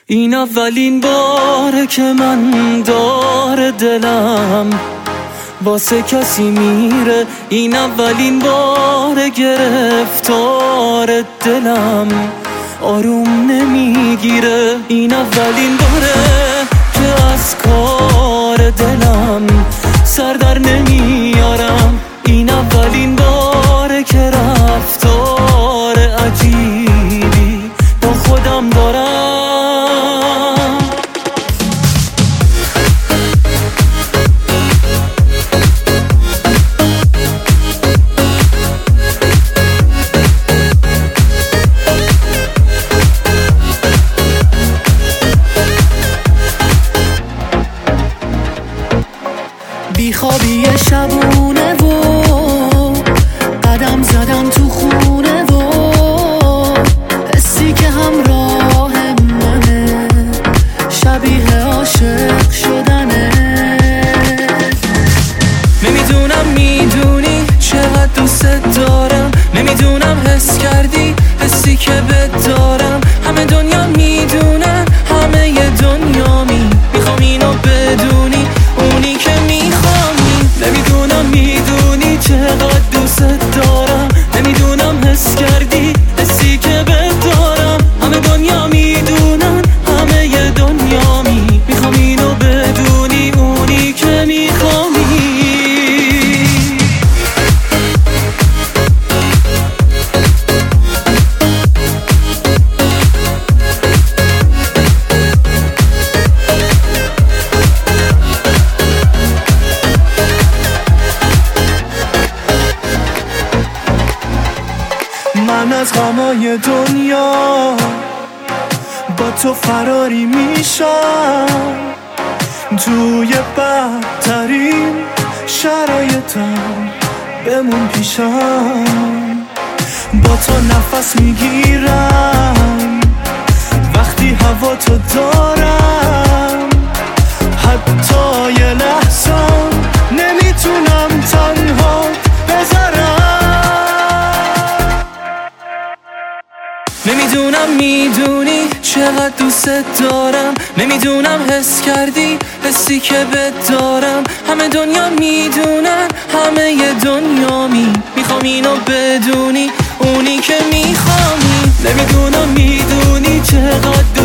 این اولین باره که من داره دلم واسه کسی میره، این اولین باره گرفتار دلم آروم نمیگیره، این اولین باره که از کار دلم سر در نمیارم، این اولین باره که رفتار عجیبی با خودم دارم. بیخوابی شبونه و قدم زدم تو خونه و حسی که همراه منه شبیه عاشق شدنه. نمیدونم میدونی چقدر دوست دارم، نمیدونم حس کردی حسی که بهت دارم، همه دنیا میدونن همه ی دنیا میخوام اینو بدونی، اونی که میخوام. نمیدونم میدونی چقدر دوست دارم، نمیدونم حس کردی حسی که بهت دارم، همه دنیا میدونن همه ی دنیا میخوام اینو بدونی، اونی که میخوام. من از غمای دنیا با تو فراری میشم، توی بدترین شرایطم بمون پیشم، با تو نفس میگیرم وقتی هوا تو دارم، حتی یه لحظه نمیتونم تنها بذارم. نمیدونم میدونی چقدر دوست دارم، نمیدونم حس کردی حسی که بهت دارم، همه دنیا میدونن همه ی دنیا میخوام اینو بدونی، اونی که میخوام. نمیدونم میدونی چقدر